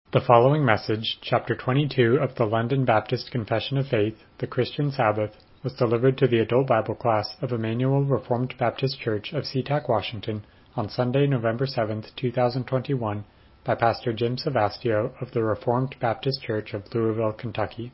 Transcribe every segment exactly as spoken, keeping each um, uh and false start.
The following message, Chapter twenty-two of the London Baptist Confession of Faith, The Christian Sabbath, was delivered to the adult Bible class of Emmanuel Reformed Baptist Church of SeaTac, Washington, on Sunday, November seventh, two thousand twenty-one, by Pastor Jim Savastio of the Reformed Baptist Church of Louisville, Kentucky.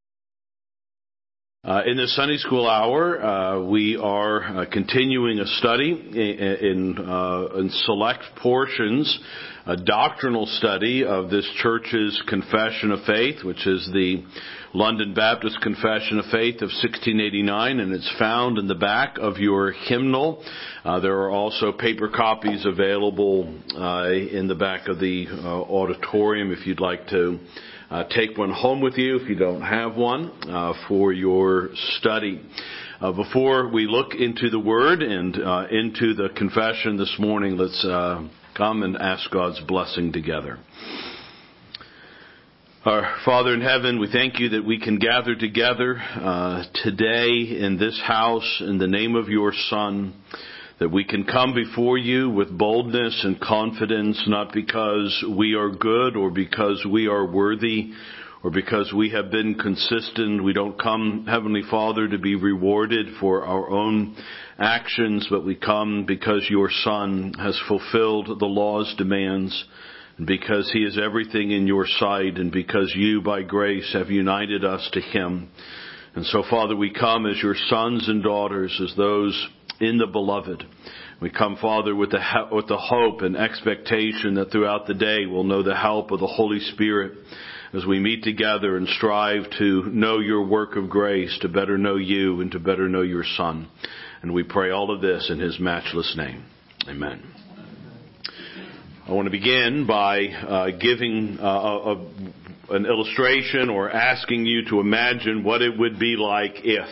Uh, in this Sunday School Hour, uh, we are uh, continuing a study in, in, uh, in select portions, a doctrinal study of this church's Confession of Faith, which is the London Baptist Confession of Faith of sixteen eighty-nine, and it's found in the back of your hymnal. Uh, there are also paper copies available uh, in the back of the uh, auditorium if you'd like to Uh, take one home with you if you don't have one uh, for your study. Uh, before we look into the Word and uh, into the confession this morning, let's uh, come and ask God's blessing together. Our Father in heaven, we thank you that we can gather together uh, today in this house in the name of your Son, that we can come before you with boldness and confidence, not because we are good or because we are worthy or because we have been consistent. We don't come, Heavenly Father, to be rewarded for our own actions, but we come because your Son has fulfilled the law's demands, and because he is everything in your sight, and because you, by grace, have united us to him. And so, Father, we come as your sons and daughters, as those in the beloved. We come, Father, with the with the hope and expectation that throughout the day we'll know the help of the Holy Spirit as we meet together and strive to know your work of grace, to better know you and to better know your Son. And we pray all of this in his matchless name. Amen. I want to begin by uh, giving uh, a, a, an illustration or asking you to imagine what it would be like if.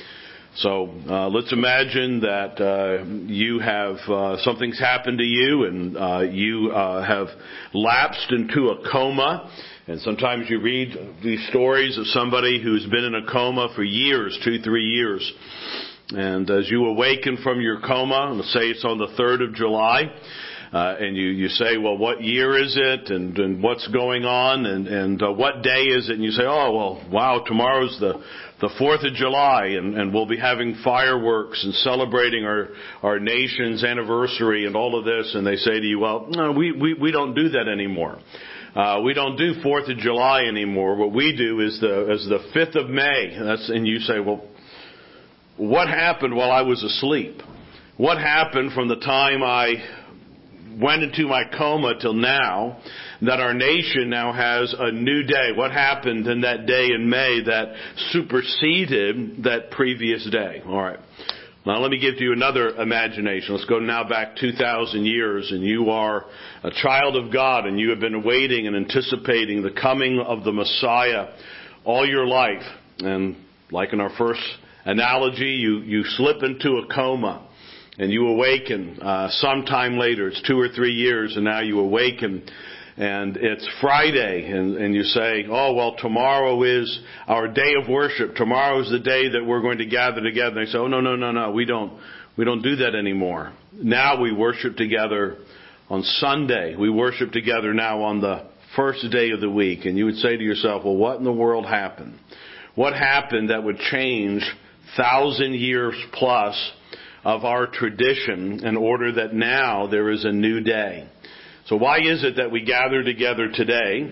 So uh, let's imagine that uh, you have, uh, something's happened to you and uh, you uh, have lapsed into a coma. And sometimes you read these stories of somebody who's been in a coma for years, two, three years. And as you awaken from your coma, let's say it's on the third of July, Uh, and you, you say, well, what year is it, and, and what's going on, and, and uh, what day is it? And you say, oh, well, wow, tomorrow's the, the fourth of July, and, and we'll be having fireworks and celebrating our, our nation's anniversary and all of this. And they say to you, well, no, we, we, we don't do that anymore. Uh, we don't do fourth of July anymore. What we do is the, is the fifth of May. That's, and you say, well, what happened while I was asleep? What happened from the time I went into my coma till now, that our nation now has a new day? What happened in that day in May that superseded that previous day? All right. Now let me give you another imagination. Let's go now back two thousand years, and you are a child of God, and you have been awaiting and anticipating the coming of the Messiah all your life. And like in our first analogy, you, you slip into a coma. And you awaken uh, sometime later. It's two or three years, and now you awaken, and it's Friday, and, and you say, oh, well, tomorrow is our day of worship. Tomorrow is the day that we're going to gather together. And they say, oh, no, no, no, no, we don't, we don't do that anymore. Now we worship together on Sunday. We worship together now on the first day of the week. And you would say to yourself, well, what in the world happened? What happened that would change thousand years plus of our tradition in order that now there is a new day? So why is it that we gather together today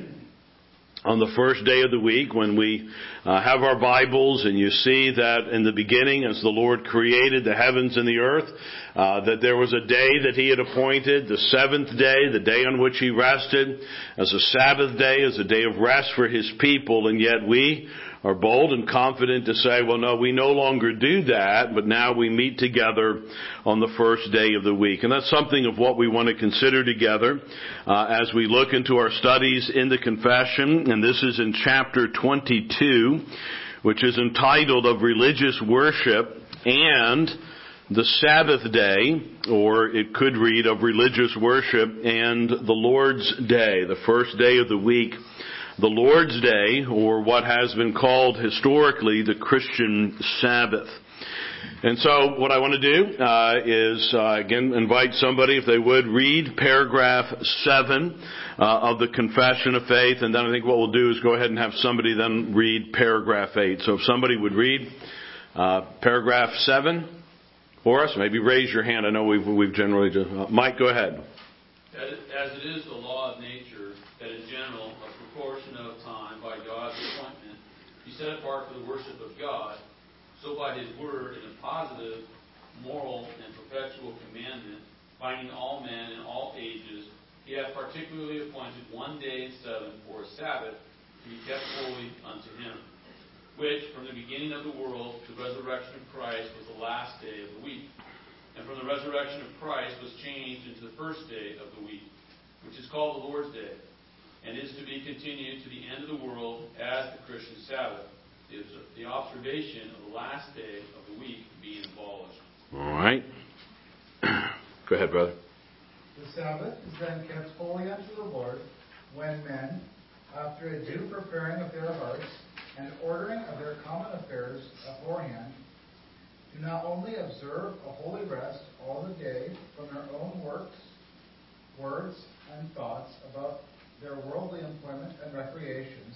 on the first day of the week when we uh, have our Bibles, and you see that in the beginning, as the Lord created the heavens and the earth, uh, that there was a day that he had appointed, the seventh day, the day on which he rested, as a Sabbath day, as a day of rest for his people, and yet we are bold and confident to say, well, no, we no longer do that, but now we meet together on the first day of the week. And that's something of what we want to consider together uh, as we look into our studies in the Confession. And this is in chapter twenty-two, which is entitled Of Religious Worship and the Sabbath Day, or it could read Of Religious Worship and the Lord's Day, the first day of the week. The Lord's Day, or what has been called historically the Christian Sabbath. And so what I want to do uh, is, uh, again, invite somebody, if they would, read paragraph seven uh, of the Confession of Faith. And then I think what we'll do is go ahead and have somebody then read paragraph eight. So if somebody would read uh, paragraph seven for us, maybe raise your hand. I know we've, we've generally just... Uh, Mike, go ahead. As it is the law of nature that in general, a proportion of time by God's appointment, be set apart for the worship of God, so by His Word in a positive, moral, and perpetual commandment, binding all men in all ages, He hath particularly appointed one day in seven for a Sabbath to be kept holy unto Him, which from the beginning of the world to the resurrection of Christ was the last day of the week. And from the resurrection of Christ was changed into the first day of the week, which is called the Lord's Day, and is to be continued to the end of the world as the Christian Sabbath, the, the observation of the last day of the week being abolished. All right. Go ahead, brother. The Sabbath is then kept holy unto the Lord when men, after a due preparing of their hearts and ordering of their common affairs aforehand, do not only observe a holy rest all the day from their own works, words, and thoughts about their worldly employment and recreations,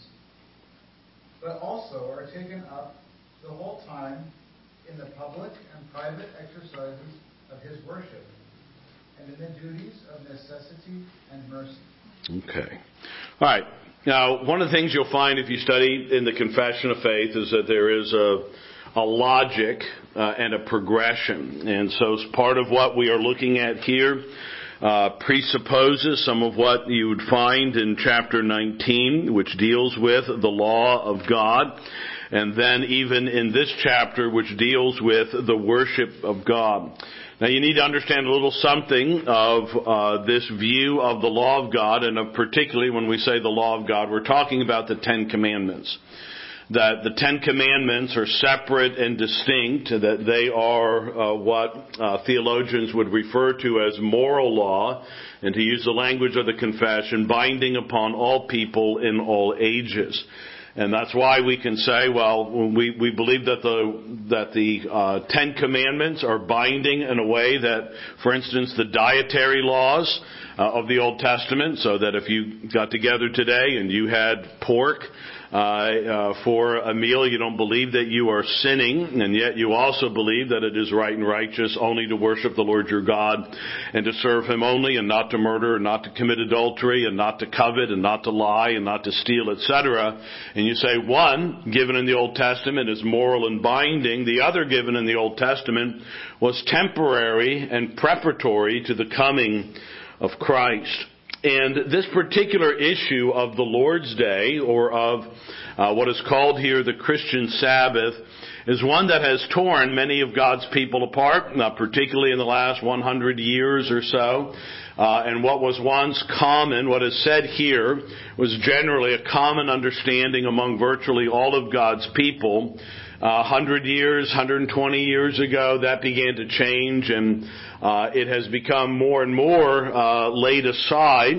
but also are taken up the whole time in the public and private exercises of His worship, and in the duties of necessity and mercy. Okay. All right. Now, one of the things you'll find if you study in the Confession of Faith is that there is a, a logic uh, and a progression. And so part of what we are looking at here Uh, presupposes some of what you would find in chapter nineteen, which deals with the law of God, and then even in this chapter, which deals with the worship of God. Now you need to understand a little something of uh, this view of the law of God, and of particularly when we say the law of God, we're talking about the Ten Commandments. That the Ten Commandments are separate and distinct, that they are uh, what uh, theologians would refer to as moral law, and to use the language of the confession, binding upon all people in all ages. And that's why we can say, well, we, we believe that the that the uh, Ten Commandments are binding in a way that, for instance, the dietary laws uh, of the Old Testament, so that if you got together today and you had pork, Uh, uh, for a meal, you don't believe that you are sinning, and yet you also believe that it is right and righteous only to worship the Lord your God and to serve Him only, and not to murder, and not to commit adultery, and not to covet, and not to lie, and not to steal, et cetera. And you say one, given in the Old Testament, is moral and binding. The other, given in the Old Testament, was temporary and preparatory to the coming of Christ. And this particular issue of the Lord's Day, or of uh, what is called here the Christian Sabbath, is one that has torn many of God's people apart, uh, particularly in the last one hundred years or so. Uh, and what was once common, what is said here, was generally a common understanding among virtually all of God's people. Uh, one hundred years, one hundred twenty years ago, that began to change, and uh, it has become more and more uh, laid aside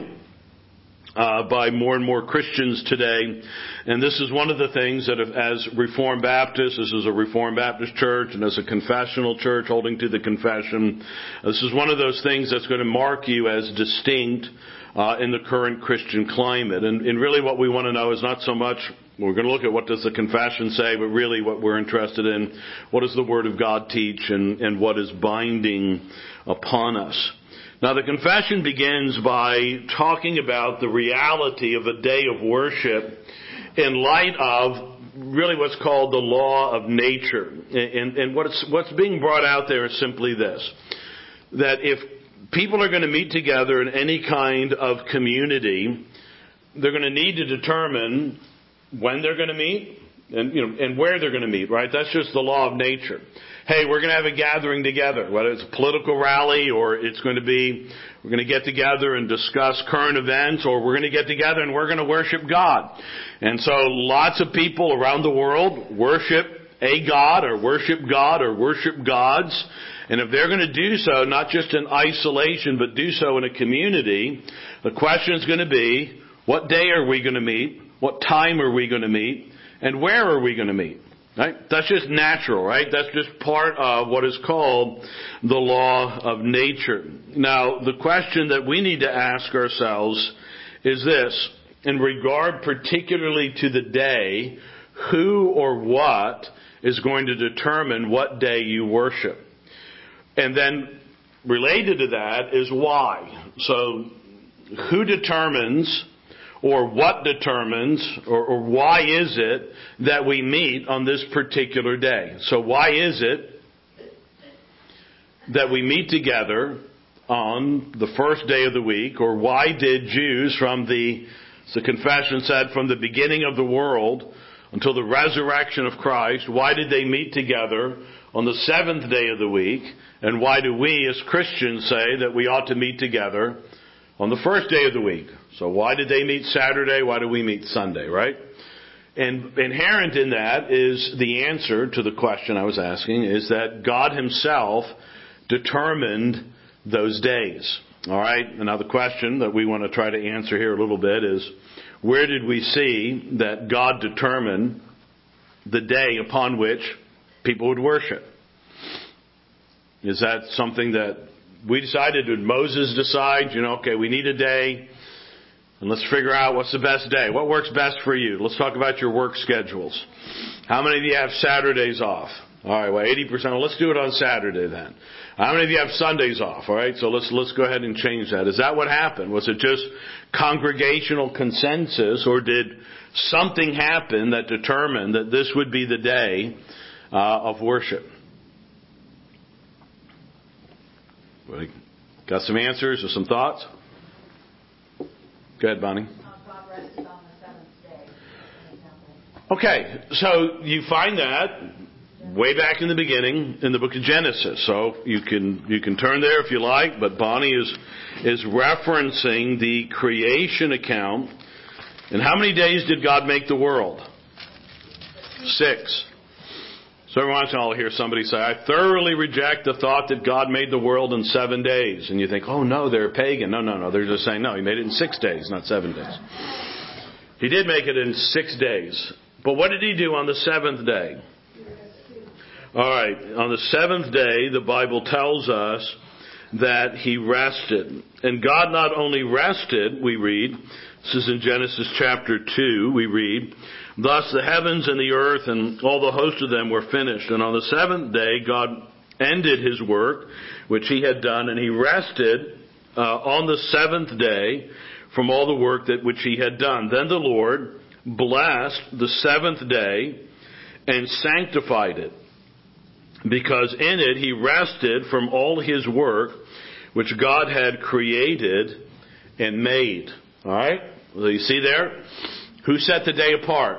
uh, by more and more Christians today. And this is one of the things that, as Reformed Baptists, this is a Reformed Baptist church, and as a confessional church holding to the confession, this is one of those things that's going to mark you as distinct uh, in the current Christian climate. And, and really what we want to know is not so much, we're going to look at what does the confession say, but really what we're interested in, what does the Word of God teach, and, and what is binding upon us. Now the confession begins by talking about the reality of a day of worship in light of really what's called the law of nature. And, and what's, what's being brought out there is simply this, that if people are going to meet together in any kind of community, they're going to need to determine when they're going to meet and, you know, and where they're going to meet, right? That's just the law of nature. Hey, we're going to have a gathering together, whether it's a political rally or it's going to be, we're going to get together and discuss current events, or we're going to get together and we're going to worship God. And so lots of people around the world worship a God or worship God or worship gods. And if they're going to do so, not just in isolation, but do so in a community, the question is going to be, what day are we going to meet? What time are we going to meet? And where are we going to meet? Right? That's just natural, right? That's just part of what is called the law of nature. Now, the question that we need to ask ourselves is this. In regard particularly to the day, who or what is going to determine what day you worship? And then related to that is why. So, who determines or what determines or, or why is it that we meet on this particular day? So why is it that we meet together on the first day of the week? Or why did Jews from the, as the confession said, from the beginning of the world until the resurrection of Christ, why did they meet together on the seventh day of the week? And why do we as Christians say that we ought to meet together on the first day of the week? So why did they meet Saturday? Why do we meet Sunday, right? And inherent in that is the answer to the question I was asking, is that God Himself determined those days. All right? And now the question that we want to try to answer here a little bit is, where did we see that God determined the day upon which people would worship? Is that something that we decided? Did Moses decide, you know, okay, we need a day, and let's figure out what's the best day. What works best for you? Let's talk about your work schedules. How many of you have Saturdays off? All right, well, eighty percent. Well, let's do it on Saturday then. How many of you have Sundays off? All right, so let's let's go ahead and change that. Is that what happened? Was it just congregational consensus, or did something happen that determined that this would be the day uh, of worship? Got some answers or some thoughts? Go ahead, Bonnie. God rested on the seventh day. Okay, so you find that way back in the beginning in the book of Genesis. So you can you can turn there if you like, but Bonnie is is referencing the creation account. And how many days did God make the world? Six. So every once in a while I'll hear somebody say, I thoroughly reject the thought that God made the world in seven days. And you think, oh no, they're pagan. No, no, no. They're just saying, no, He made it in six days, not seven days. He did make it in six days. But what did He do on the seventh day? All right. On the seventh day, the Bible tells us that He rested. And God not only rested, we read, this is in Genesis chapter two, we read, thus the heavens and the earth and all the host of them were finished. And on the seventh day, God ended His work, which He had done, and He rested uh, on the seventh day from all the work that which He had done. Then the Lord blessed the seventh day and sanctified it, because in it He rested from all His work which God had created and made. All right? Well, you see there? Who set the day apart?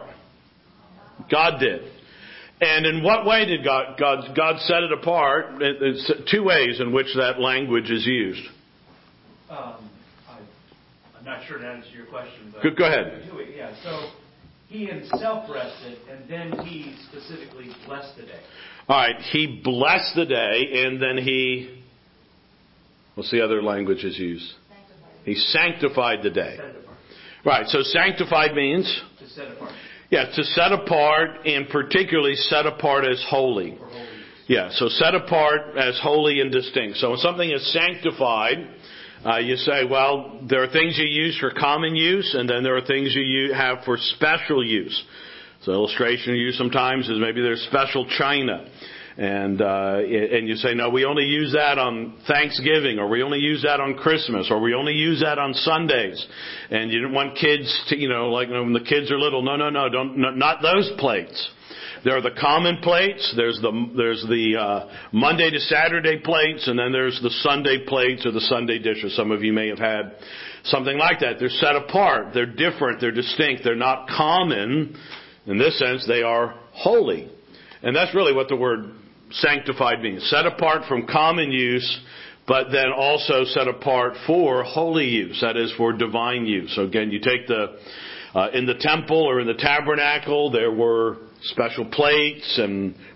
God did. And in what way did God God, God set it apart? It's two ways in which that language is used. Um, I, I'm not sure to answer your question. But Go, go ahead. Yeah, so He Himself rested, and then He specifically blessed the day. All right, He blessed the day, and then He, what's the other language is used? Sanctified. He sanctified the day. Right, so sanctified means? To set apart. Yeah, to set apart, and particularly set apart as holy. holy. Yeah, so set apart as holy and distinct. So when something is sanctified, uh, you say, well, there are things you use for common use, and then there are things you have for special use. So illustration you use sometimes is maybe there's special china. And uh, and you say, no, we only use that on Thanksgiving, or we only use that on Christmas, or we only use that on Sundays. And you don't want kids to, you know, like when the kids are little, no, no, no, don't, no, not those plates. There are the common plates, there's the there's the uh, Monday to Saturday plates, and then there's the Sunday plates or the Sunday dishes. Some of you may have had something like that. They're set apart, they're different, they're distinct, they're not common. In this sense, they are holy. And that's really what the word sanctified means. Set apart from common use, but then also set apart for holy use. That is, for divine use. So again, you take the, uh, in the temple or in the tabernacle, there were special plates and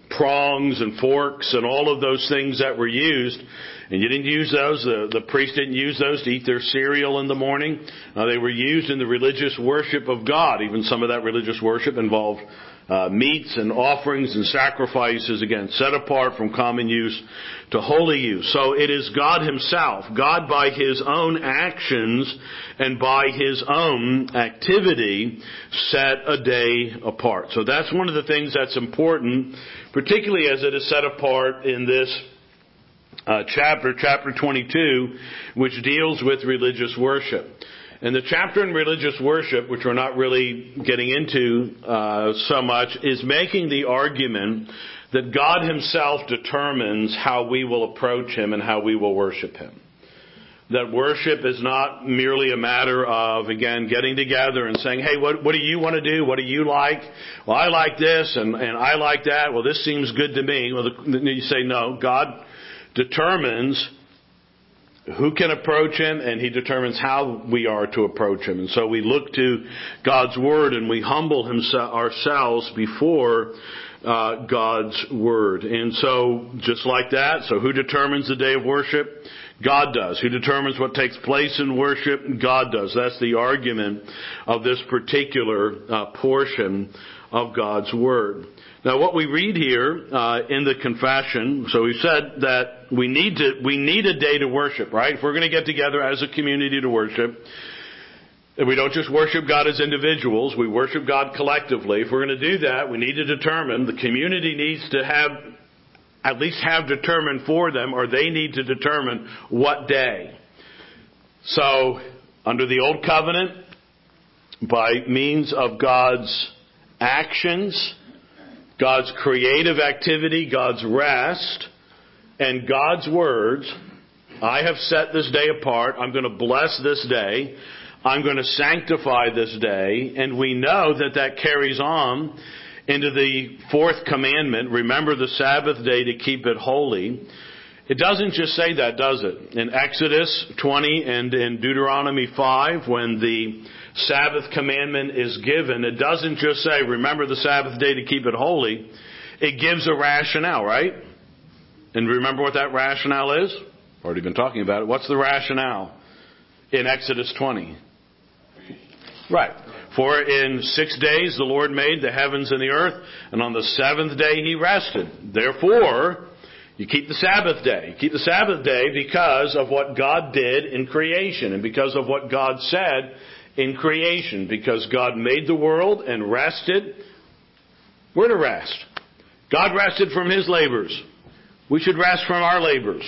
prongs and forks and all of those things that were used. And you didn't use those. The, the priest didn't use those to eat their cereal in the morning. Uh, they were used in the religious worship of God. Even some of that religious worship involved uh, meats and offerings and sacrifices, again, set apart from common use to holy use. So it is God Himself, God by His own actions and by His own activity, set a day apart. So that's one of the things that's important, particularly as it is set apart in this Uh, chapter, chapter twenty-two, which deals with religious worship. And the chapter in religious worship, which we're not really getting into uh, so much, is making the argument that God Himself determines how we will approach Him and how we will worship Him. That worship is not merely a matter of, again, getting together and saying, hey, what, what do you want to do? What do you like? Well, I like this and, and I like that. Well, this seems good to me. Well, the, you say, no, God determines who can approach Him, and He determines how we are to approach Him. And so we look to God's Word and we humble himself, ourselves before uh, God's Word. And so just like that, so who determines the day of worship? God does. Who determines what takes place in worship? God does. That's the argument of this particular uh, portion of God's Word. Now, what we read here uh, in the confession, so we said that we need to we need a day to worship, right? If we're going to get together as a community to worship, and we don't just worship God as individuals, we worship God collectively. If we're going to do that, we need to determine, the community needs to have, at least have determined for them, or they need to determine what day. So, under the Old Covenant, by means of God's actions, God's creative activity, God's rest, and God's words, I have set this day apart. I'm going to bless this day. I'm going to sanctify this day. And we know that that carries on into the fourth commandment, remember the Sabbath day to keep it holy. It doesn't just say that, does it? In Exodus twenty and in Deuteronomy five, when the Sabbath commandment is given, it doesn't just say, remember the Sabbath day to keep it holy. It gives a rationale, right? And remember what that rationale is? Already been talking about it. What's the rationale in Exodus twenty? Right. For in six days the Lord made the heavens and the earth, and on the seventh day He rested. Therefore, you keep the Sabbath day. You keep the Sabbath day because of what God did in creation and because of what God said in creation. Because God made the world and rested. We're to rest. God rested from His labors. We should rest from our labors.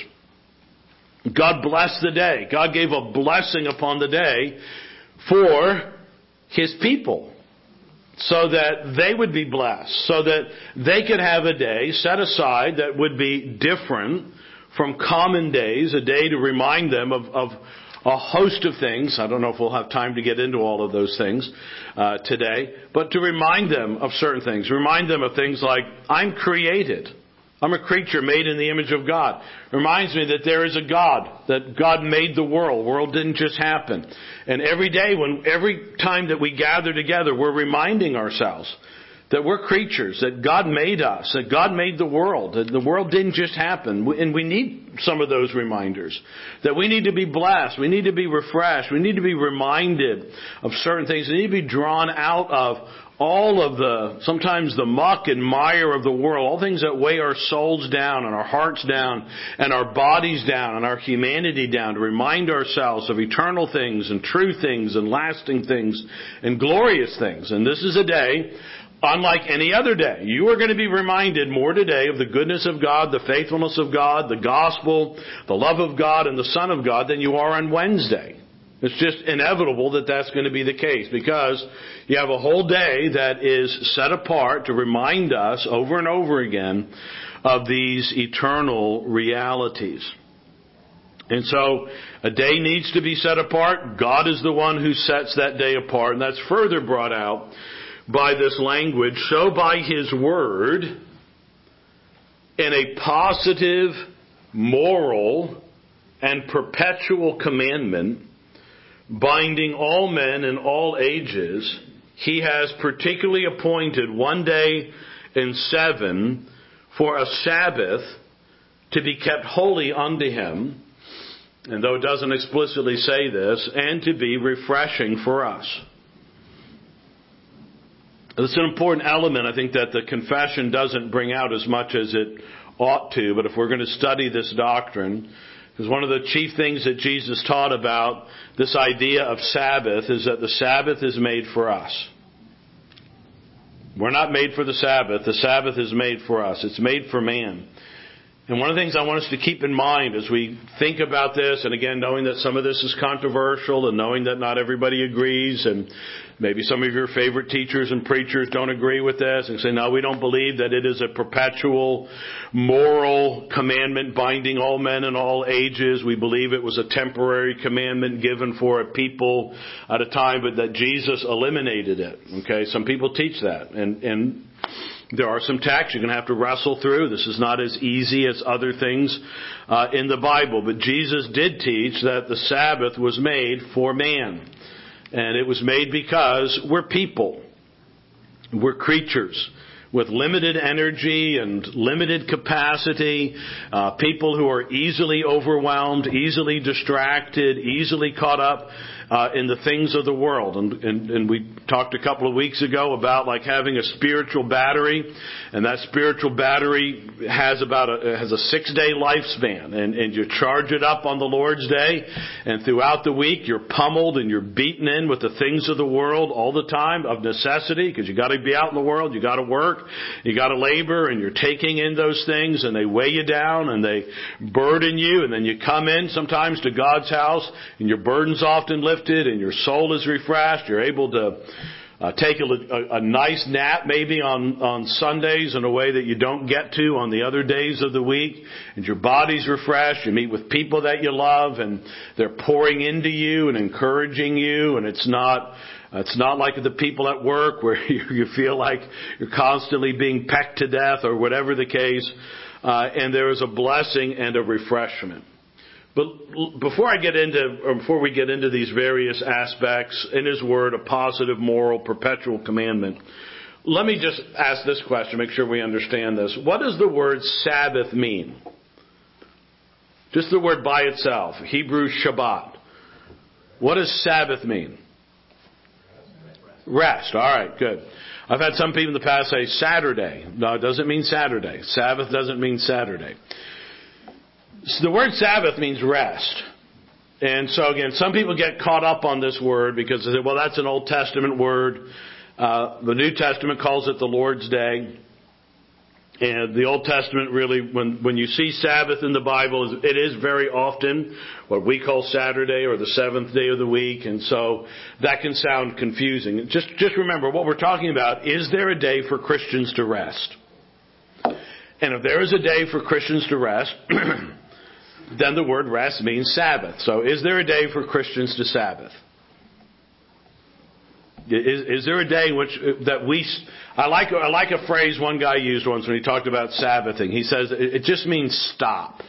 God blessed the day. God gave a blessing upon the day for His people, so that they would be blessed, so that they could have a day set aside that would be different from common days, a day to remind them of, of a host of things. I don't know if we'll have time to get into all of those things uh, today, but to remind them of certain things. Remind them of things like, I'm created. I'm a creature made in the image of God. Reminds me that there is a God, that God made the world. The world didn't just happen. And every day, when every time that we gather together, we're reminding ourselves that we're creatures, that God made us, that God made the world, that the world didn't just happen. And we need some of those reminders. That we need to be blessed. We need to be refreshed. We need to be reminded of certain things. We need to be drawn out of all of the, sometimes the muck and mire of the world, all things that weigh our souls down and our hearts down and our bodies down and our humanity down, to remind ourselves of eternal things and true things and lasting things and glorious things. And this is a day unlike any other day. You are going to be reminded more today of the goodness of God, the faithfulness of God, the gospel, the love of God, and the Son of God than you are on Wednesday. It's just inevitable that that's going to be the case, because you have a whole day that is set apart to remind us over and over again of these eternal realities. And so a day needs to be set apart. God is the one who sets that day apart. And that's further brought out by this language. So by His word, in a positive, moral, and perpetual commandment, binding all men in all ages, He has particularly appointed one day in seven for a Sabbath to be kept holy unto him, and though it doesn't explicitly say this, and to be refreshing for us. It's an important element, I think, that the confession doesn't bring out as much as it ought to, but if we're going to study this doctrine, because one of the chief things that Jesus taught about this idea of Sabbath is that the Sabbath is made for us. We're not made for the Sabbath. The Sabbath is made for us. It's made for man. And one of the things I want us to keep in mind as we think about this, and again, knowing that some of this is controversial and knowing that not everybody agrees, and maybe some of your favorite teachers and preachers don't agree with this and say, no, we don't believe that it is a perpetual moral commandment binding all men in all ages. We believe it was a temporary commandment given for a people at a time, but that Jesus eliminated it. Okay, some people teach that. And, and there are some texts you're going to have to wrestle through. This is not as easy as other things uh, in the Bible. But Jesus did teach that the Sabbath was made for man. And it was made because we're people. We're creatures with limited energy and limited capacity. Uh, people who are easily overwhelmed, easily distracted, easily caught up Uh, in the things of the world. And, and, and we talked a couple of weeks ago about like having a spiritual battery, and that spiritual battery has about a, has a six-day lifespan, and, and you charge it up on the Lord's day, and throughout the week you're pummeled and you're beaten in with the things of the world all the time of necessity, because you got to be out in the world, you got to work, you got to labor, and you're taking in those things, and they weigh you down and they burden you, and then you come in sometimes to God's house and your burden's often lifted and your soul is refreshed. You're able to uh, take a, a, a nice nap maybe on, on Sundays in a way that you don't get to on the other days of the week. And your body's refreshed. You meet with people that you love and they're pouring into you and encouraging you. And it's not it's not like the people at work where you, you feel like you're constantly being pecked to death or whatever the case. Uh, and there is a blessing and a refreshment. But before I get into, or before we get into these various aspects in His Word, a positive, moral, perpetual commandment, let me just ask this question, make sure we understand this. What does the word Sabbath mean? Just the word by itself, Hebrew Shabbat. What does Sabbath mean? Rest. All right, good. I've had some people in the past say Saturday. No, it doesn't mean Saturday. Sabbath doesn't mean Saturday. So the word Sabbath means rest. And so again, some people get caught up on this word because they say, well, that's an Old Testament word. Uh, the New Testament calls it the Lord's Day. And the Old Testament really, when, when you see Sabbath in the Bible, it is very often what we call Saturday or the seventh day of the week. And so that can sound confusing. Just, just remember, what we're talking about, is there a day for Christians to rest? And if there is a day for Christians to rest, then the word rest means Sabbath. So is there a day for Christians to Sabbath? Is, is there a day in which that we... I like, I like a phrase one guy used once when he talked about Sabbathing. He says it, it just means stop.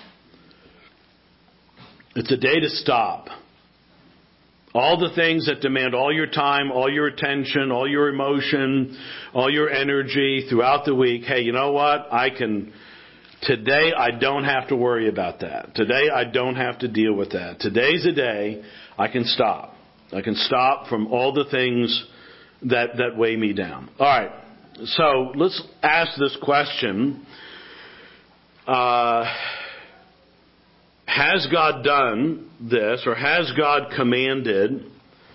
It's a day to stop. All the things that demand all your time, all your attention, all your emotion, all your energy throughout the week. Hey, you know what? I can... Today, I don't have to worry about that. Today, I don't have to deal with that. Today's a day I can stop. I can stop from all the things that, that weigh me down. All right. So let's ask this question. Uh, has God done this, or has God commanded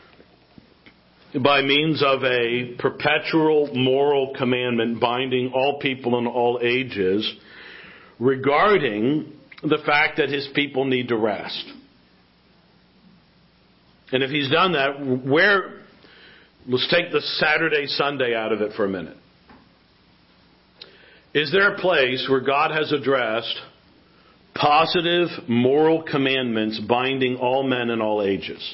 by means of a perpetual moral commandment binding all people in all ages regarding the fact that His people need to rest? And if He's done that, where, let's take the Saturday, Sunday out of it for a minute. Is there a place where God has addressed positive moral commandments binding all men in all ages?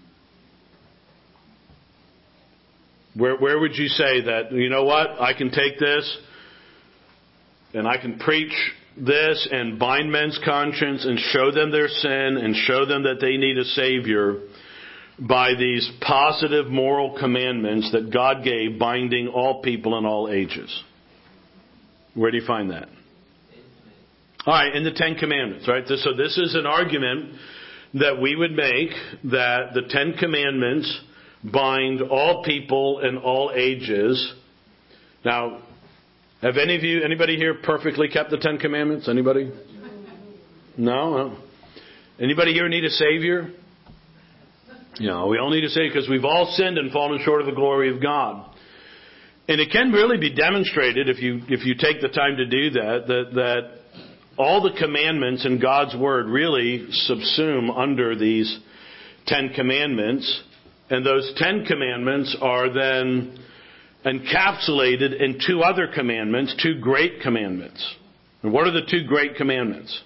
Where, where would you say that, you know what, I can take this and I can preach this and bind men's conscience and show them their sin and show them that they need a Savior by these positive moral commandments that God gave binding all people in all ages? Where do you find that? All right, in the Ten Commandments, right? So this is an argument that we would make that the Ten Commandments bind all people in all ages. Now, have any of you, anybody here perfectly kept the Ten Commandments? Anybody? No? no. Anybody here need a Savior? No, we all need a Savior because we've all sinned and fallen short of the glory of God. And it can really be demonstrated if you if you take the time to do that, that, that all the commandments in God's Word really subsume under these Ten Commandments. And those Ten Commandments are then encapsulated in two other commandments, two great commandments. And what are the two great commandments?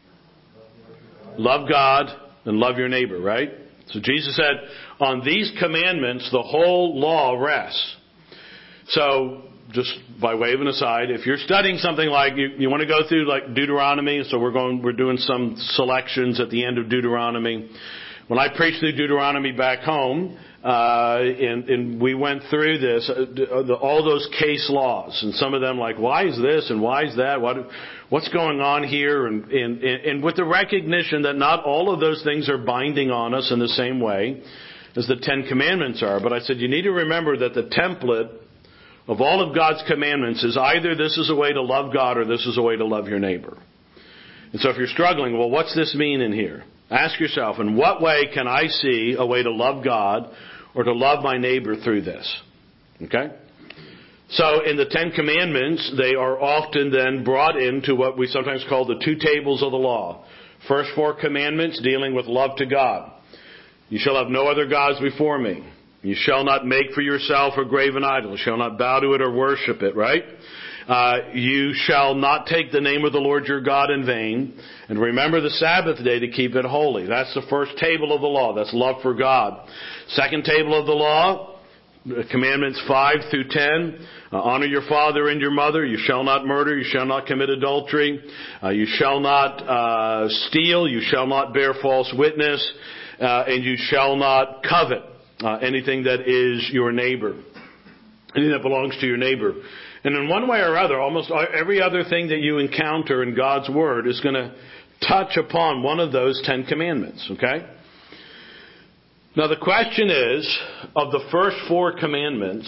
Love God and love your neighbor, right? So Jesus said, on these commandments, the whole law rests. So, just by way of an aside, if you're studying something like, you, you want to go through like Deuteronomy, so we're going, we're doing some selections at the end of Deuteronomy. When I preached through Deuteronomy back home, uh, and, and we went through this, uh, the, all those case laws, and some of them like, why is this and why is that? What, what's going on here? And, and, and with the recognition that not all of those things are binding on us in the same way as the Ten Commandments are. But I said, you need to remember that the template of all of God's commandments is either this is a way to love God or this is a way to love your neighbor. And so if you're struggling, well, what's this mean in here? Ask yourself, in what way can I see a way to love God or to love my neighbor through this? Okay? So in the Ten Commandments, they are often then brought into what we sometimes call the two tables of the law. First four commandments dealing with love to God. You shall have no other gods before me. You shall not make for yourself a graven idol. You shall not bow to it or worship it, right? Uh, you shall not take the name of the Lord your God in vain. And remember the Sabbath day to keep it holy. That's the first table of the law. That's love for God. Second table of the law, commandments five through ten. Uh, honor your father and your mother. You shall not murder. You shall not commit adultery. Uh, you shall not uh, steal. You shall not bear false witness. Uh, and you shall not covet uh, anything that is your neighbor. Anything that belongs to your neighbor. And in one way or other, almost every other thing that you encounter in God's Word is going to touch upon one of those Ten Commandments, okay? Now the question is, of the first four commandments,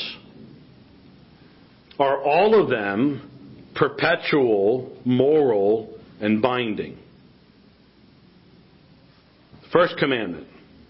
are all of them perpetual, moral, and binding? First commandment.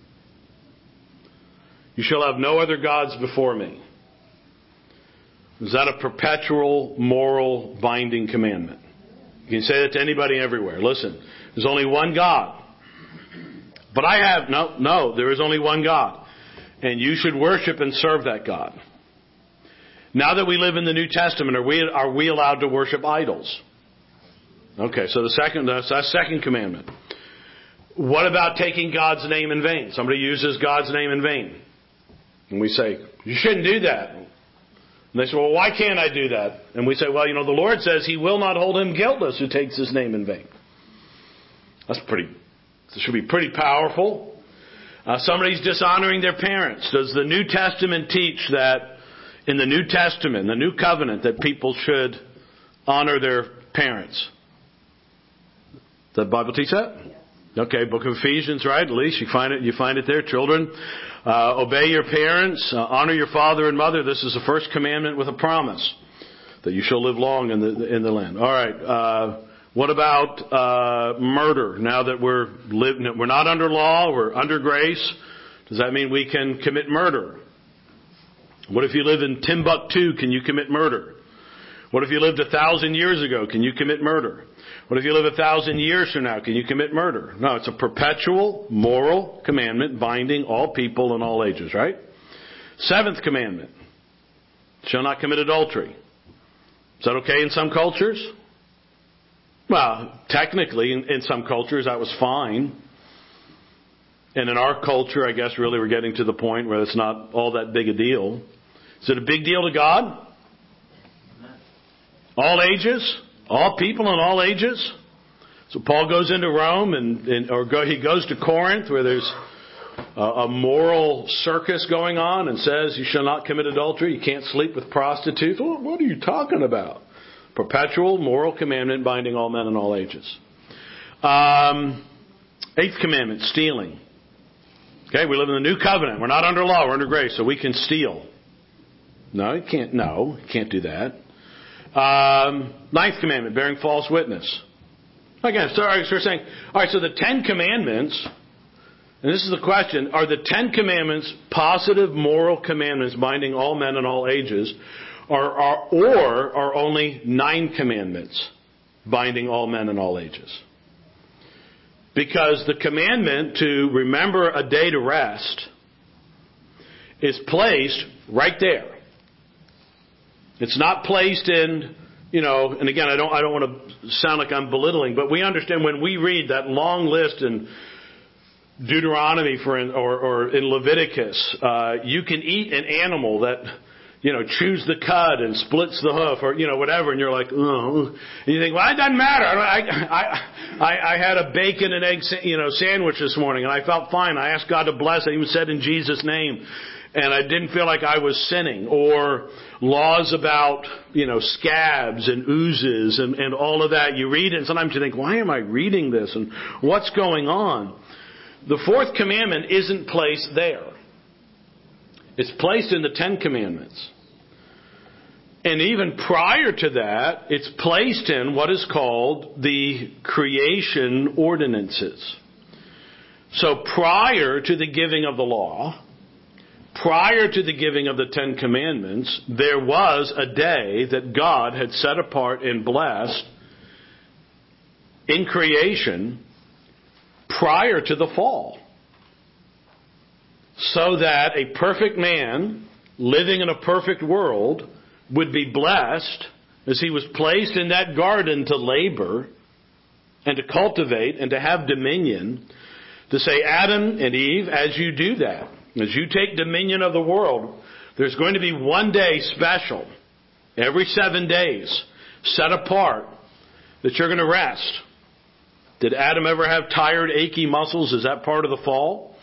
You shall have no other gods before me. Is that a perpetual, moral, binding commandment? You can say that to anybody everywhere. Listen, there's only one God. But I have, no, no, there is only one God. And you should worship and serve that God. Now that we live in the New Testament, are we, are we allowed to worship idols? Okay, so the second, that's our second commandment. What about taking God's name in vain? Somebody uses God's name in vain. And we say, you shouldn't do that. And they say, well, why can't I do that? And we say, well, you know, the Lord says He will not hold him guiltless who takes His name in vain. That's pretty, this should be pretty powerful. Uh, somebody's dishonoring their parents. Does the New Testament teach that in the New Testament, the New Covenant, that people should honor their parents? Does the Bible teach that? Okay, Book of Ephesians, right? At least you find it. You find it there. Children, uh, obey your parents, uh, honor your father and mother. This is the first commandment with a promise that you shall live long in the in the land. All right. Uh, what about uh, murder? Now that we're living, we're not under law, we're under grace. Does that mean we can commit murder? What if you live in Timbuktu? Can you commit murder? What if you lived a thousand years ago? Can you commit murder? What if you live a thousand years from now? Can you commit murder? No, it's a perpetual moral commandment binding all people in all ages, right? Seventh commandment. Shall not commit adultery. Is that okay in some cultures? Well, technically in, in some cultures that was fine. And in our culture, I guess really we're getting to the point where it's not all that big a deal. Is it a big deal to God? All ages? All people in all ages? So Paul goes into Rome, and, and or go, he goes to Corinth, where there's a, a moral circus going on, and says you shall not commit adultery. You can't sleep with prostitutes. Well, what are you talking about? Perpetual moral commandment binding all men in all ages. Um, eighth commandment, stealing. Okay, we live in the new covenant. We're not under law, we're under grace, so we can steal. No, you can't. No, you can't do that. Um, ninth commandment, bearing false witness. Again, so we're saying, all right, so the Ten Commandments, and this is the question, are the Ten Commandments positive moral commandments binding all men in all ages, or are, or are only nine commandments binding all men in all ages? Because the commandment to remember a day to rest is placed right there. It's not placed in, you know, and again, I don't, I don't want to sound like I'm belittling, but we understand when we read that long list in Deuteronomy for, or, or in Leviticus, uh, you can eat an animal that, you know, chews the cud and splits the hoof, or you know, whatever, and you're like, oh, and you think, well, it doesn't matter. I, I, I, I had a bacon and egg, you know, sandwich this morning, and I felt fine. I asked God to bless it. I even said in Jesus' name. And I didn't feel like I was sinning. Or laws about, you know, scabs and oozes and, and all of that. You read it and sometimes you think, why am I reading this? And what's going on? The fourth commandment isn't placed there. It's placed in the Ten Commandments. And even prior to that, it's placed in what is called the creation ordinances. So prior to the giving of the law, prior to the giving of the Ten Commandments, there was a day that God had set apart and blessed in creation prior to the fall. So that a perfect man living in a perfect world would be blessed as he was placed in that garden to labor and to cultivate and to have dominion, to say, Adam and Eve, as you do that, as you take dominion of the world, there's going to be one day special, every seven days, set apart, that you're going to rest. Did Adam ever have tired, achy muscles? Is that part of the fall?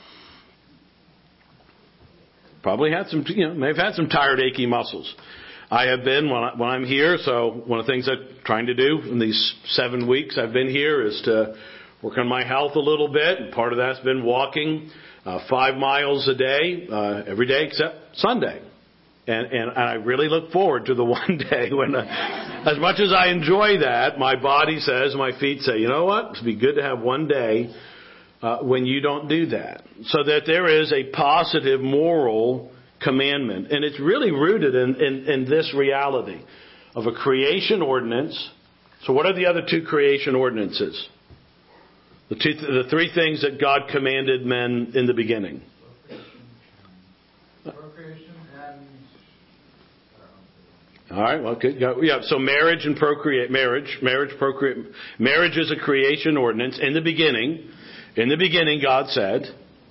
Probably had some, you know, may have had some tired, achy muscles. I have been when, I, when I'm here, so one of the things I'm trying to do in these seven weeks I've been here is to work on my health a little bit, and part of that's been walking Uh, five miles a day, uh, every day except Sunday. And, and, and I really look forward to the one day when, uh, as much as I enjoy that, my body says, my feet say, you know what? It'd be good to have one day uh, when you don't do that. So that there is a positive moral commandment. And it's really rooted in, in, in this reality of a creation ordinance. So what are the other two creation ordinances? The, two, the three things that God commanded men in the beginning. Procreation and... All right, well, good. Yeah, so marriage and procreate. Marriage, marriage, procreate. Marriage is a creation ordinance. In the beginning, in the beginning, God said,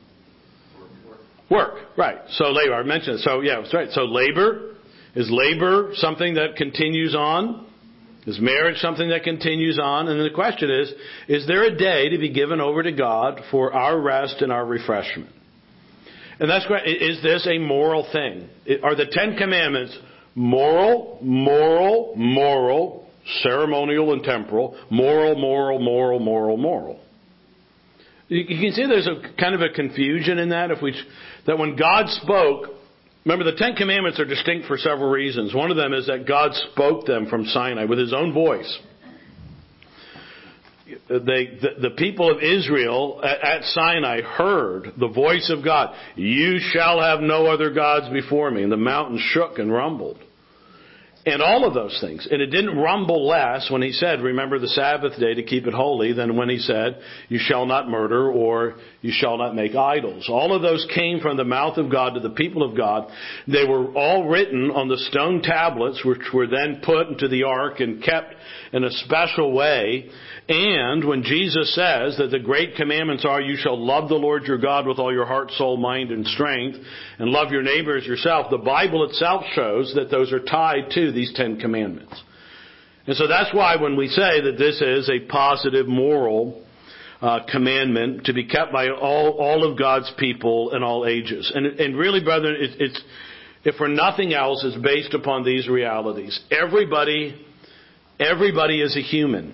work. Right. So labor. I mentioned it. So yeah, that's right. So labor, is labor something that continues on? Is marriage something that continues on? And then the question is, is there a day to be given over to God for our rest and our refreshment? And that's great. Is this a moral thing? Are the Ten Commandments moral, moral, moral, ceremonial and temporal, moral, moral, moral, moral, moral? You can see there's a kind of a confusion in that. If we, that when God spoke, remember, the Ten Commandments are distinct for several reasons. One of them is that God spoke them from Sinai with His own voice. They, the, the people of Israel at, at Sinai heard the voice of God. You shall have no other gods before me. And the mountain shook and rumbled. And all of those things. And it didn't rumble less when He said, remember the Sabbath day to keep it holy, than when He said, you shall not murder or you shall not make idols. All of those came from the mouth of God to the people of God. They were all written on the stone tablets, which were then put into the ark and kept in a special way. And when Jesus says that the great commandments are, you shall love the Lord your God with all your heart, soul, mind, and strength, and love your neighbor as yourself, the Bible itself shows that those are tied to these Ten Commandments. And so that's why when we say that this is a positive moral uh, commandment to be kept by all, all of God's people in all ages. And, and really, brethren, it, it's, if for nothing else, it's based upon these realities. Everybody everybody is a human.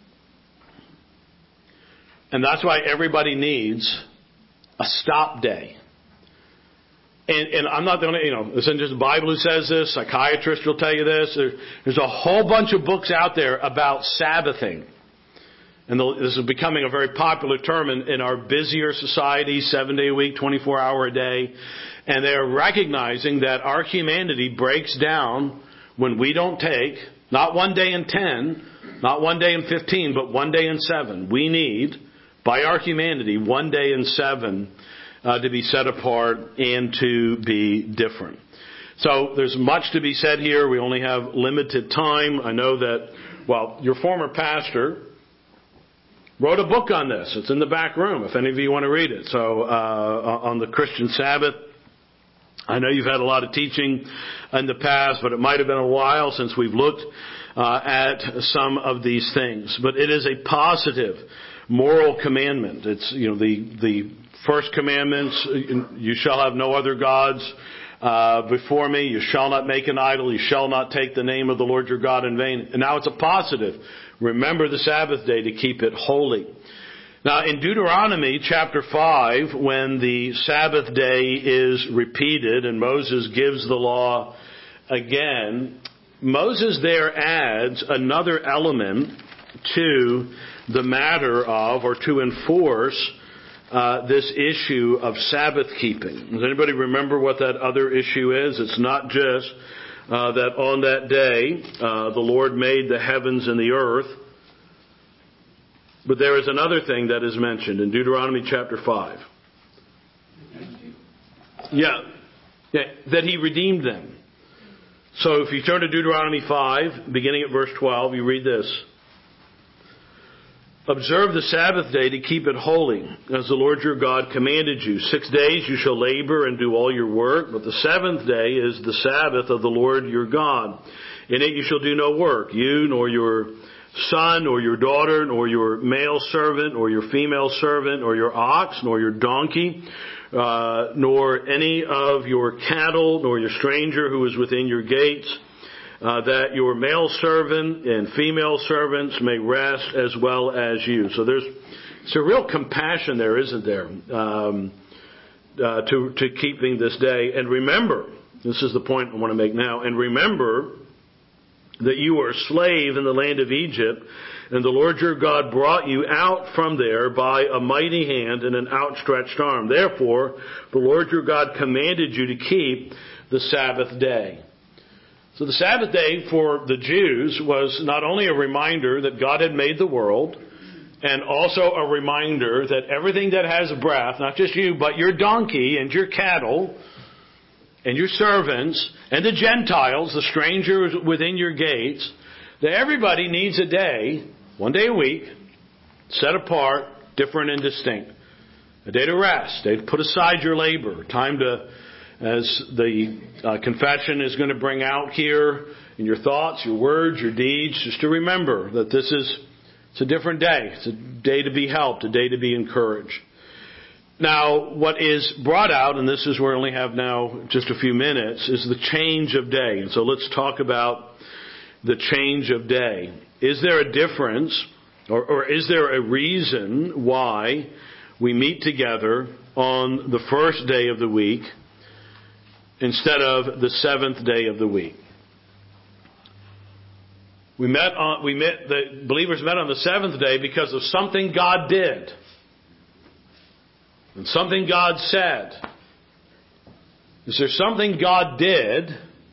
And that's why everybody needs a stop day. And, and I'm not going to, you know, this isn't just the Bible who says this. Psychiatrists will tell you this. There, there's a whole bunch of books out there about Sabbathing. And the, this is becoming a very popular term in, in our busier society, seven day a week, twenty-four hour a day. And they're recognizing that our humanity breaks down when we don't take, not one day in ten, not one day in fifteen, but one day in seven. We need, by our humanity, one day in seven uh, to be set apart and to be different. So there's much to be said here. We only have limited time. I know that, well, your former pastor wrote a book on this. It's in the back room if any of you want to read it. So uh, on the Christian Sabbath. I know you've had a lot of teaching in the past, but it might have been a while since we've looked uh, at some of these things. But it is a positive moral commandment. It's, you know, the the first commandments, you shall have no other gods uh, before me. You shall not make an idol. You shall not take the name of the Lord your God in vain. And now it's a positive. Remember the Sabbath day to keep it holy. Now, in Deuteronomy chapter five, when the Sabbath day is repeated and Moses gives the law again, Moses there adds another element to the matter of, or to enforce, uh, this issue of Sabbath keeping. Does anybody remember what that other issue is? It's not just uh, that on that day uh, the Lord made the heavens and the earth. But there is another thing that is mentioned in Deuteronomy chapter five. Yeah, yeah, that He redeemed them. So if you turn to Deuteronomy five, beginning at verse twelve, you read this. Observe the Sabbath day to keep it holy, as the Lord your God commanded you. Six days you shall labor and do all your work, but the seventh day is the Sabbath of the Lord your God. In it you shall do no work, you nor your son, or your daughter, nor your male servant, or your female servant, or your ox, nor your donkey, uh, nor any of your cattle, nor your stranger who is within your gates, uh, that your male servant and female servants may rest as well as you. So there's, it's a real compassion there, isn't there, um, uh, to, to keeping this day. And remember, this is the point I want to make now, and remember that you were a slave in the land of Egypt, and the Lord your God brought you out from there by a mighty hand and an outstretched arm. Therefore, the Lord your God commanded you to keep the Sabbath day. So the Sabbath day for the Jews was not only a reminder that God had made the world, and also a reminder that everything that has breath, not just you, but your donkey and your cattle, and your servants, and the Gentiles, the strangers within your gates, that everybody needs a day, one day a week, set apart, different and distinct. A day to rest, a day to put aside your labor, time to, as the uh, confession is going to bring out here, in your thoughts, your words, your deeds, just to remember that this is, it's a different day. It's a day to be helped, a day to be encouraged. Now, what is brought out, and this is where we only have now just a few minutes, is the change of day. And so let's talk about the change of day. Is there a difference, or, or is there a reason why we meet together on the first day of the week instead of the seventh day of the week? We met on, we met, the believers met on the seventh day because of something God did. And something God said. Is there something God did,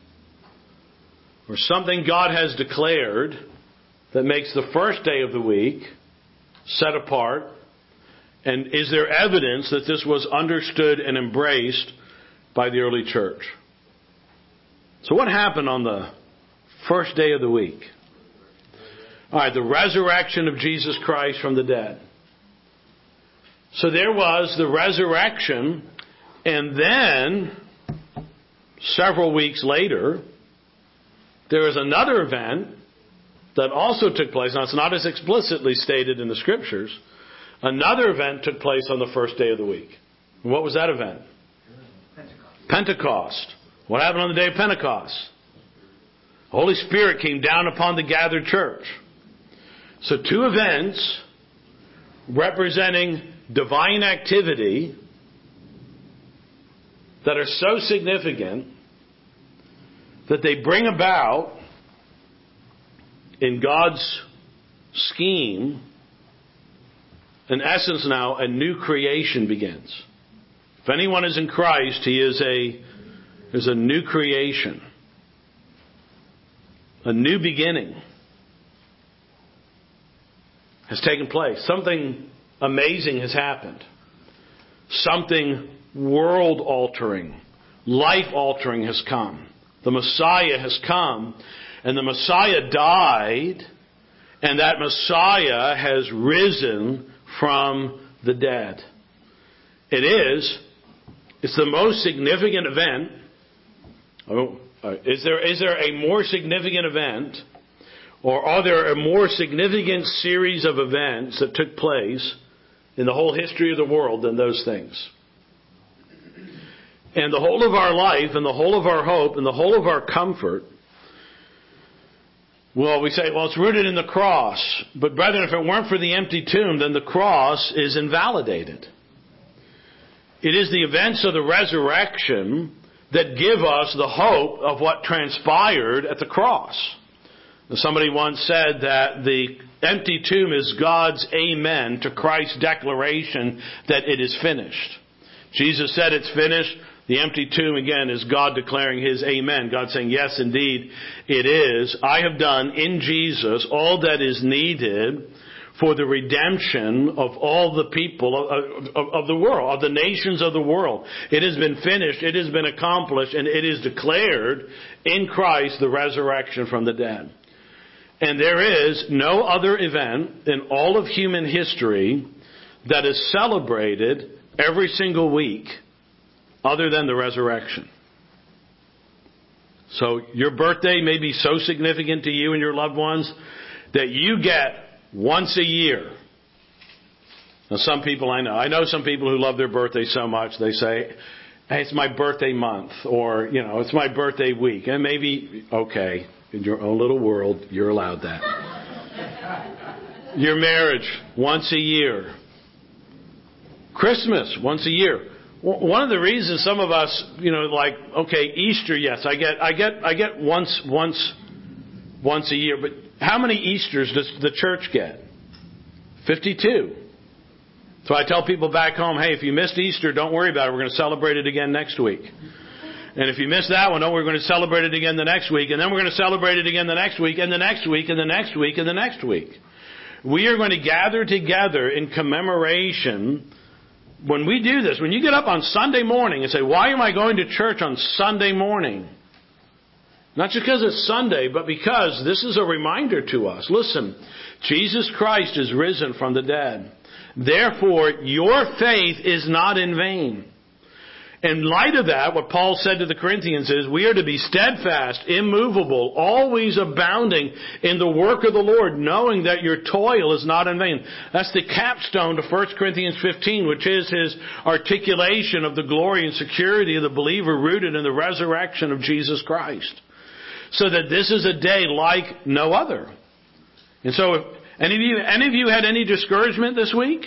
or something God has declared, that makes the first day of the week set apart? And is there evidence that this was understood and embraced by the early church? So what happened on the first day of the week? All right, the resurrection of Jesus Christ from the dead. So there was the resurrection, and then, several weeks later, there was another event that also took place. Now, it's not as explicitly stated in the Scriptures. Another event took place on the first day of the week. And what was that event? Pentecost. Pentecost. What happened on the day of Pentecost? The Holy Spirit came down upon the gathered church. So two events representing divine activity that are so significant that they bring about in God's scheme, in essence now, a new creation begins. If anyone is in Christ, he is a, is a new creation. A new beginning has taken place. Something amazing has happened. Something world-altering, life-altering has come. The Messiah has come, and the Messiah died, and that Messiah has risen from the dead. It is, it's the most significant event. Oh, is there, is there a more significant event, or are there a more significant series of events that took place in the whole history of the world than those things? And the whole of our life, and the whole of our hope, and the whole of our comfort, well, we say, well, it's rooted in the cross. But brethren, if it weren't for the empty tomb, then the cross is invalidated. It is the events of the resurrection that give us the hope of what transpired at the cross. Somebody once said that the empty tomb is God's amen to Christ's declaration that it is finished. Jesus said it's finished. The empty tomb, again, is God declaring His amen. God saying, yes, indeed, it is. I have done in Jesus all that is needed for the redemption of all the people of, of, of the world, of the nations of the world. It has been finished, it has been accomplished, and it is declared in Christ the resurrection from the dead. And there is no other event in all of human history that is celebrated every single week other than the resurrection. So your birthday may be so significant to you and your loved ones that you get once a year. Now some people I know, I know some people who love their birthday so much, they say, hey, it's my birthday month, or, you know, it's my birthday week. And maybe, okay, in your own little world, you're allowed that. Your marriage, once a year. Christmas, once a year. One of the reasons some of us, you know, like, okay, Easter, yes, I get, I get, I get once, once, once a year. But how many Easters does the church get? fifty-two. So I tell people back home, hey, if you missed Easter, don't worry about it. We're going to celebrate it again next week. And if you missed that one, no, we're going to celebrate it again the next week. And then we're going to celebrate it again the next week, and the next week, and the next week, and the next week. We are going to gather together in commemoration. When we do this, when you get up on Sunday morning and say, why am I going to church on Sunday morning? Not just because it's Sunday, but because this is a reminder to us. Listen, Jesus Christ is risen from the dead. Therefore, your faith is not in vain. In light of that, what Paul said to the Corinthians is, we are to be steadfast, immovable, always abounding in the work of the Lord, knowing that your toil is not in vain. That's the capstone to First Corinthians fifteen, which is his articulation of the glory and security of the believer rooted in the resurrection of Jesus Christ. So that this is a day like no other. And so, if any of you, any of you had any discouragement this week?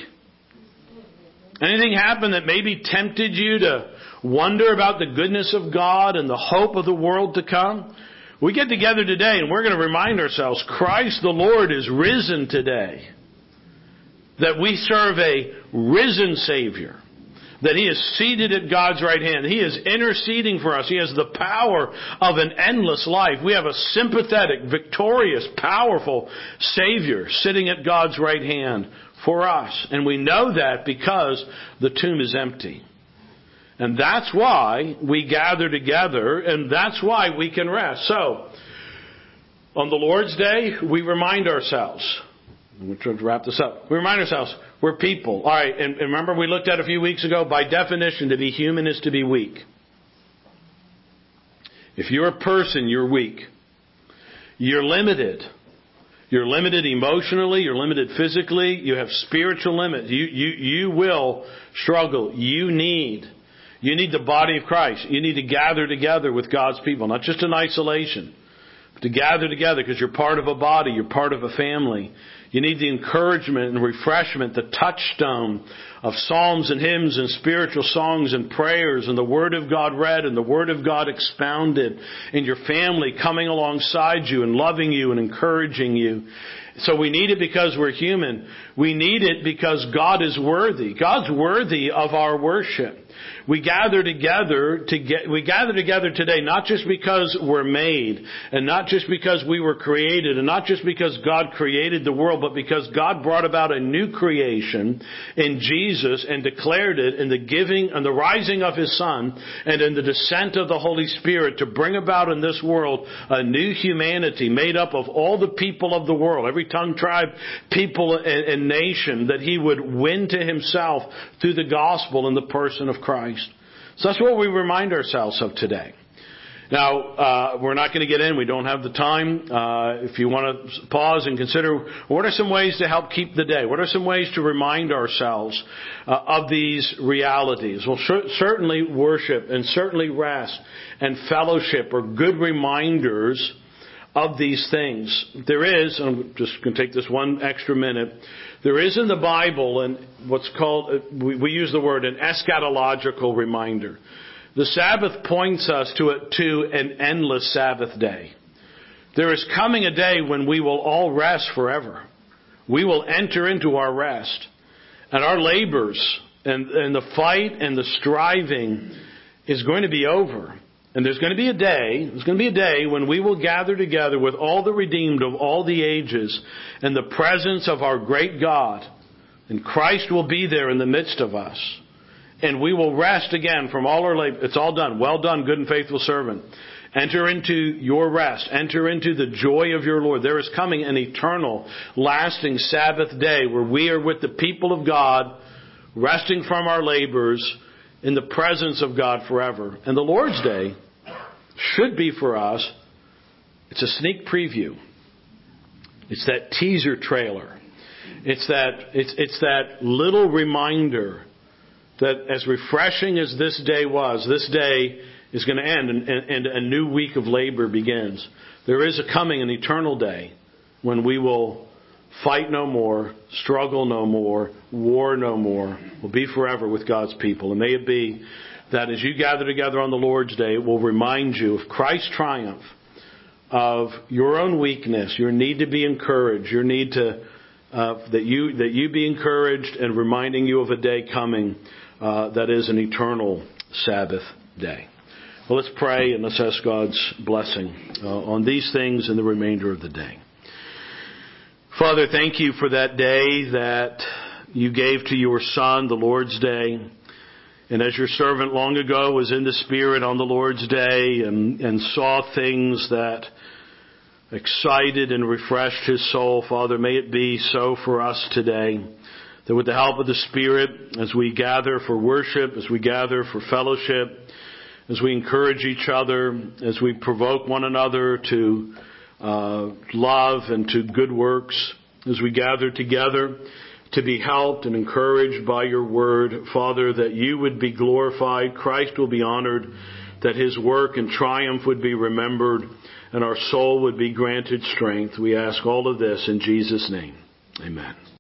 Anything happened that maybe tempted you to wonder about the goodness of God and the hope of the world to come? We get together today and we're going to remind ourselves, Christ the Lord is risen today. That we serve a risen Savior. That He is seated at God's right hand. He is interceding for us. He has the power of an endless life. We have a sympathetic, victorious, powerful Savior sitting at God's right hand for us. And we know that because the tomb is empty. And that's why we gather together, and that's why we can rest. So, on the Lord's Day, we remind ourselves, we're trying to wrap this up, we remind ourselves, we're people. All right, and, and remember we looked at a few weeks ago, by definition, to be human is to be weak. If you're a person, you're weak. You're limited. You're limited emotionally, you're limited physically, you have spiritual limits. You, you, you will struggle. You need You need the body of Christ. You need to gather together with God's people, not just in isolation, to gather together because you're part of a body, you're part of a family. You need the encouragement and refreshment, the touchstone of psalms and hymns and spiritual songs and prayers and the Word of God read and the Word of God expounded, and your family coming alongside you and loving you and encouraging you. So we need it because we're human. We need it because God is worthy. God's worthy of our worship. We gather together to get, we gather together today not just because we're made and not just because we were created and not just because God created the world, but because God brought about a new creation in Jesus and declared it in the giving and the rising of His Son and in the descent of the Holy Spirit to bring about in this world a new humanity made up of all the people of the world, every tongue, tribe, people, and, and nation that He would win to Himself through the gospel in the person of Christ. So that's what we remind ourselves of today. Now, uh, we're not going to get in. We don't have the time. Uh, if you want to pause and consider, what are some ways to help keep the day? What are some ways to remind ourselves uh, of these realities? Well, sh- certainly worship and certainly rest and fellowship are good reminders of these things. There is, and I'm just going to take this one extra minute, there is in the Bible and what's called, we, we use the word, an eschatological reminder. The Sabbath points us to, a, to an endless Sabbath day. There is coming a day when we will all rest forever. We will enter into our rest. And our labors and, and the fight and the striving is going to be over. And there's going to be a day, there's going to be a day when we will gather together with all the redeemed of all the ages in the presence of our great God. And Christ will be there in the midst of us. And we will rest again from all our labor. It's all done. Well done, good and faithful servant. Enter into your rest. Enter into the joy of your Lord. There is coming an eternal, lasting Sabbath day where we are with the people of God, resting from our labors in the presence of God forever. And the Lord's Day should be for us, it's a sneak preview. It's that teaser trailer. It's that, it's, it's that little reminder that as refreshing as this day was, this day is going to end and, and, and a new week of labor begins. There is a coming, an eternal day when we will fight no more, struggle no more, war no more. We'll be forever with God's people. And may it be that as you gather together on the Lord's Day, it will remind you of Christ's triumph, of your own weakness, your need to be encouraged, your need to uh, that you that you be encouraged, and reminding you of a day coming uh, that is an eternal Sabbath day. Well, let's pray and let's ask God's blessing uh, on these things and the remainder of the day. Father, thank you for that day that you gave to your Son, the Lord's Day. And as your servant long ago was in the Spirit on the Lord's Day and, and saw things that excited and refreshed his soul, Father, may it be so for us today, that with the help of the Spirit, as we gather for worship, as we gather for fellowship, as we encourage each other, as we provoke one another to uh, love and to good works, as we gather together to be helped and encouraged by your word, Father, that you would be glorified, Christ will be honored, that his work and triumph would be remembered, and our soul would be granted strength. We ask all of this in Jesus' name. Amen.